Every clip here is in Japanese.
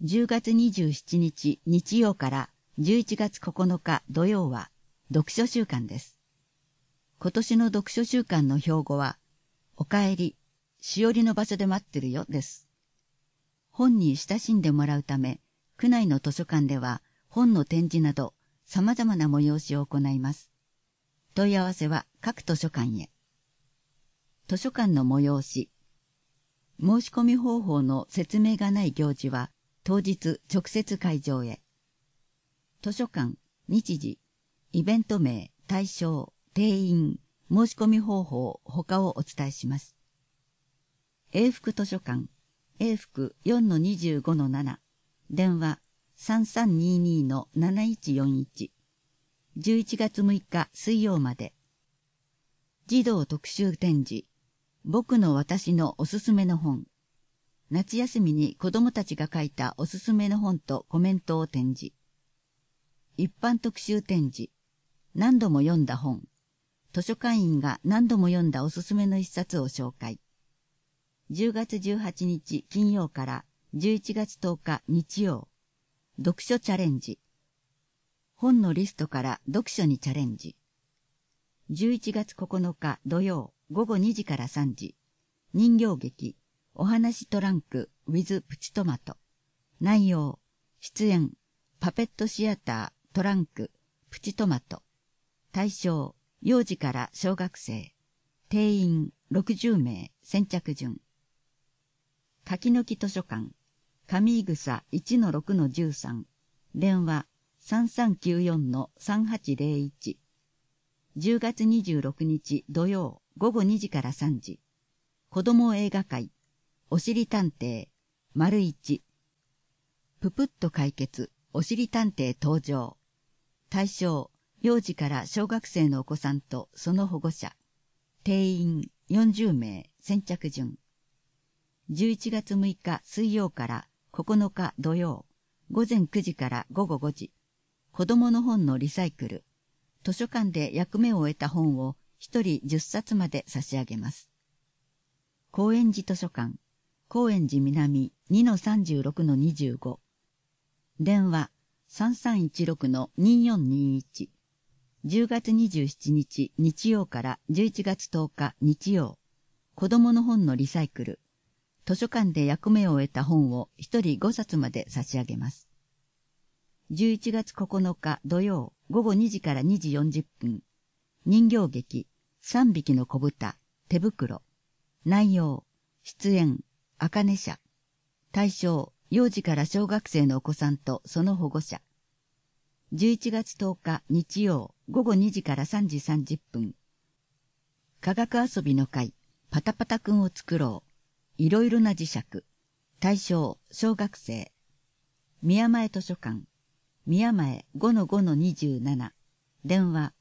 10月27日日曜から11月9日土曜は読書週間です。今年の読書週間の標語は、おかえり、しおりの場所で待ってるよです。本に親しんでもらうため、区内の図書館では本の展示など様々な催しを行います。問い合わせは各図書館へ。図書館の催し。申し込み方法の説明がない行事は当日直接会場へ。図書館、日時、イベント名、対象、定員、申し込み方法、他をお伝えします。永福図書館、永福 4-25-7、電話 3322-7141、11月6日水曜まで。児童特集展示、僕の私のおすすめの本。夏休みに子供たちが書いたおすすめの本とコメントを展示。一般特集展示、何度も読んだ本。図書館員が何度も読んだおすすめの一冊を紹介。10月18日金曜から11月10日日曜。読書チャレンジ。本のリストから読書にチャレンジ。11月9日土曜午後2時から3時。人形劇、お話トランク with プチトマト。内容、出演、パペットシアタートランク、プチトマト。対象、幼児から小学生。定員60名、先着順。柿の木図書館、上井草 1-6-13。電話3394-3801。10月26日土曜午後2時から3時。子供映画会、おしり探偵、丸一。ぷぷっと解決、おしり探偵登場。対象、幼児から小学生のお子さんとその保護者。定員40名、先着順。11月6日水曜から9日土曜、午前9時から午後5時。子供の本のリサイクル。図書館で役目を終えた本を1人10冊まで差し上げます。高円寺図書館、高円寺南 2-36-25。電話 3316-2421。10月27日日曜から11月10日日曜。子供の本のリサイクル。図書館で役目を終えた本を1人5冊まで差し上げます。11月9日土曜午後2時から2時40分。人形劇、3匹の子豚、手袋。内容、出演、あかね社。対象、幼児から小学生のお子さんとその保護者。11月10日日曜午後2時から3時30分。科学遊びの会、パタパタくんを作ろう。いろいろな磁石。対象、小学生。宮前図書館。宮前 5-5-27。電話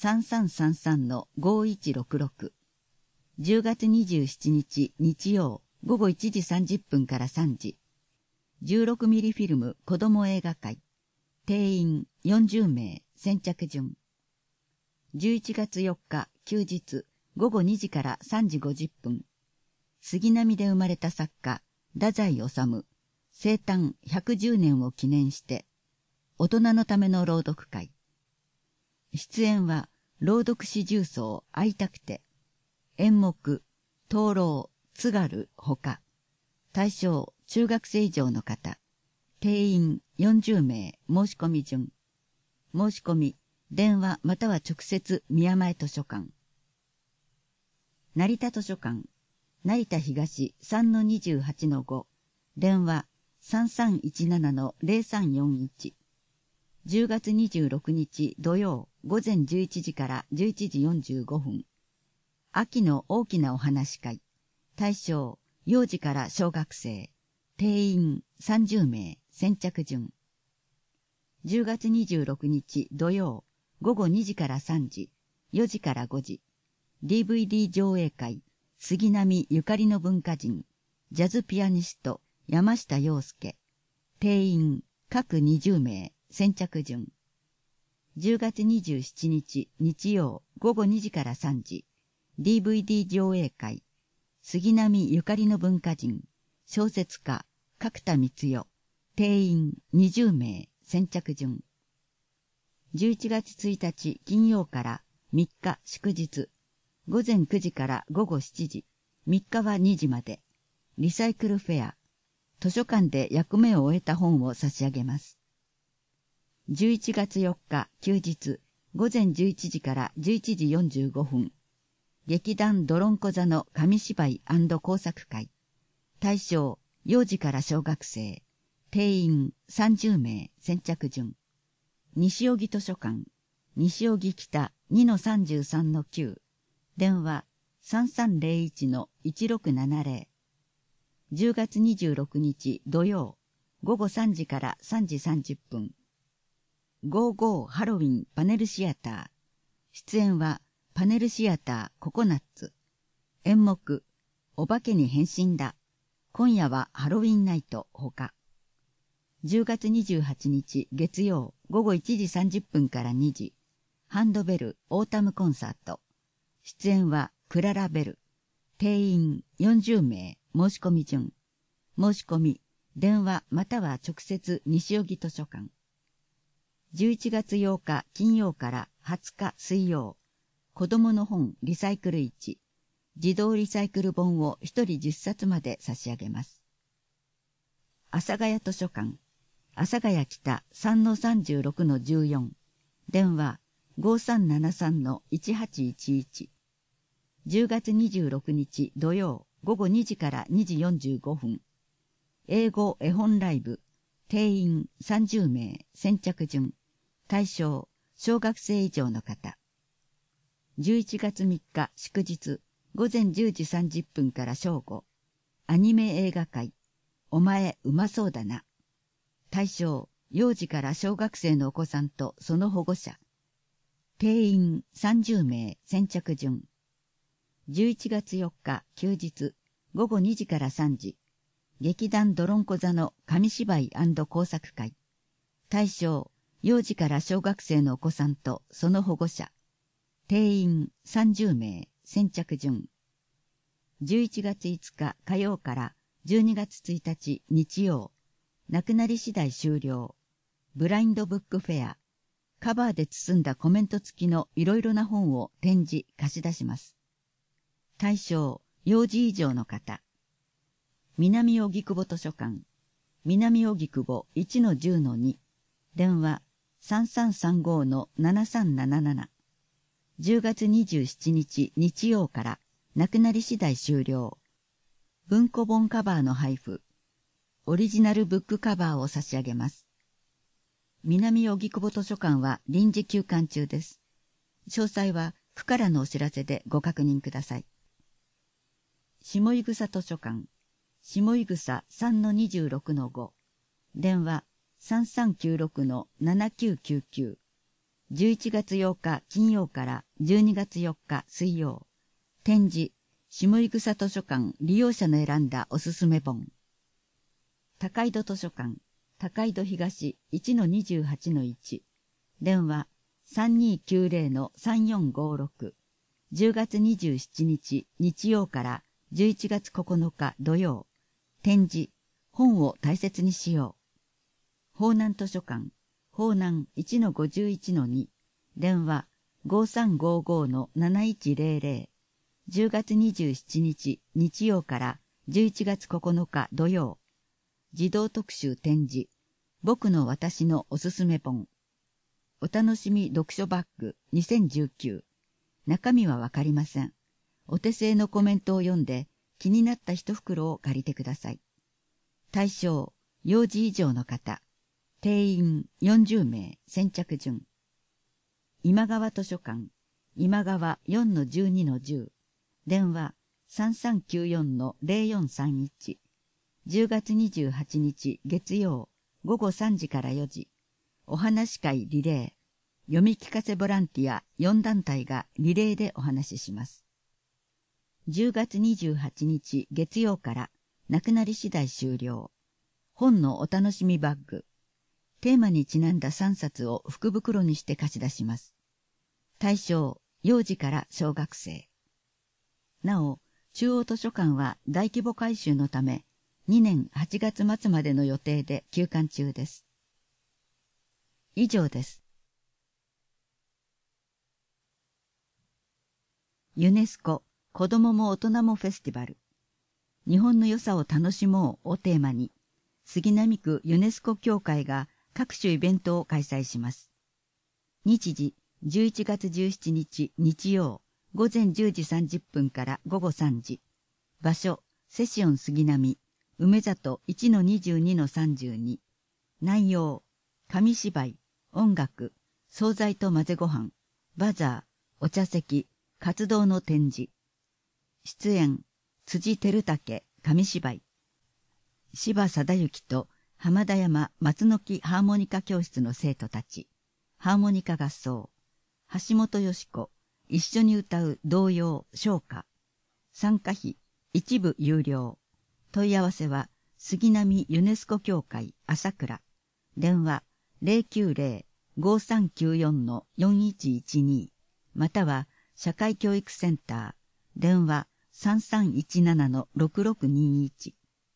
3333-5166。10月27日日曜午後1時30分から3時。16ミリフィルム子供映画会。定員40名、先着順。11月4日休日午後2時から3時50分。杉並で生まれた作家、太宰治。生誕110年を記念して、大人のための朗読会。出演は、朗読詩重奏会いたくて、演目、灯籠、津軽、ほか。対象、中学生以上の方。定員40名、申し込み順。申し込み、電話または直接宮前図書館。成田図書館。成田東 3-28-5。電話3317-0341。10月26日土曜午前11時から11時45分。秋の大きなお話会。対象、幼児から小学生。定員30名、先着順。10月26日土曜午後2時から3時、4時から5時。DVD 上映会。杉並ゆかりの文化人。ジャズピアニスト、山下洋介。定員各20名、先着順。10月27日日曜午後2時から3時。DVD 上映会。杉並ゆかりの文化人。小説家、角田光代。 定員20名、先着順。11月1日金曜から3日祝日、午前9時から午後7時、3日は2時まで、リサイクルフェア、図書館で役目を終えた本を差し上げます。11月4日休日、午前11時から11時45分、劇団どろんこ座の紙芝居&工作会、対象、幼児から小学生、定員30名、先着順。西荻図書館、西荻北 2-33-9、電話 3301-1670。10月26日土曜、午後3時から3時30分。55ハロウィンパネルシアター。出演はパネルシアターココナッツ。演目、お化けに変身だ。今夜はハロウィンナイトほか。10月28日月曜午後1時30分から2時、ハンドベルオータムコンサート。出演はクララベル。定員40名、申し込み順。申し込み、電話または直接西荻図書館。11月8日金曜から20日水曜、子供の本リサイクル市、自動リサイクル本を1人10冊まで差し上げます。阿佐ヶ谷図書館、阿佐ヶ谷北 3-36-14、電話 5373-1811。10月26日土曜午後2時から2時45分。英語絵本ライブ、定員30名、先着順。対象、小学生以上の方。11月3日祝日、午前10時30分から正午。アニメ映画会、お前うまそうだな。対象、幼児から小学生のお子さんとその保護者。定員30名、先着順。11月4日休日、午後2時から3時。劇団どろんこ座の紙芝居&工作会。対象、幼児から小学生のお子さんとその保護者。定員30名、先着順。11月5日火曜から12月1日日曜。なくなり次第終了。ブラインドブックフェア。カバーで包んだコメント付きのいろいろな本を展示、貸し出します。対象、幼児以上の方。南荻窪図書館。南荻窪 1-10-2。電話 3335-7377。10月27日日曜からなくなり次第終了。文庫本カバーの配布。オリジナルブックカバーを差し上げます。南荻窪図書館は臨時休館中です。詳細は区からのお知らせでご確認ください。下井草図書館。下井草 3-26-5。電話 3396-7999。11月8日金曜から12月4日水曜。展示、下井草図書館利用者の選んだおすすめ本。高井戸図書館、高井戸東 1-28-1。電話 3290-3456。10月27日日曜から11月9日土曜。展示、本を大切にしよう。方南図書館、方南 1-51-2。電話 5355-7100。10月27日日曜から11月9日土曜。児童特集展示、僕の私のおすすめ本。お楽しみ読書バッグ2019。中身はわかりません。お手製のコメントを読んで気になった一袋を借りてください。対象、幼児以上の方。定員40名、先着順。今川図書館、今川 4-12-10。電話 3394-0431。10月28日月曜午後3時から4時。お話会リレー。読み聞かせボランティア4団体がリレーでお話しします。10月28日月曜からなくなり次第終了。本のお楽しみバッグ。テーマにちなんだ3冊を福袋にして貸し出します。対象、幼児から小学生。なお、中央図書館は大規模改修のため、 2年8月末までの予定で休館中です。以上です。ユネスコ子どもも大人もフェスティバル、日本の良さを楽しもうをテーマに、杉並区ユネスコ協会が各種イベントを開催します。日時11月17日日曜午前10時30分から午後3時。場所セシオン杉並梅里 1-22-32。内容紙芝居、音楽、惣菜と混ぜご飯、バザー、お茶席、活動の展示。出演辻輝武紙芝居、柴貞之と浜田山松の木ハーモニカ教室の生徒たち、ハーモニカ合奏、橋本よし子、一緒に歌う童謡唱歌。参加費一部有料。問い合わせは杉並ユネスコ協会朝倉、電話 090-5394-4112 または社会教育センター電話 3317-6621。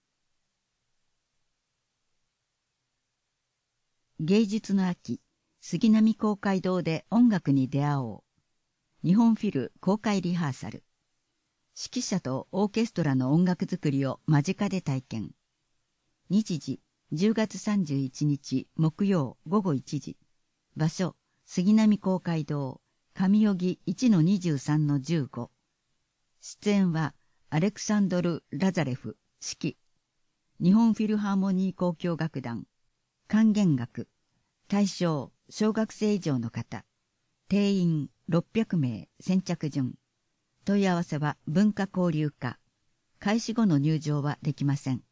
芸術の秋、杉並公会堂で音楽に出会おう。日本フィル公開リハーサル。指揮者とオーケストラの音楽作りを間近で体験。日時10月31日木曜午後1時。場所杉並公会堂上荻 1-23-15。出演はアレクサンドル・ラザレフ指揮。日本フィルハーモニー交響楽団。管弦楽。対象小学生以上の方。定員600名先着順。問い合わせは文化交流課。開始後の入場はできません。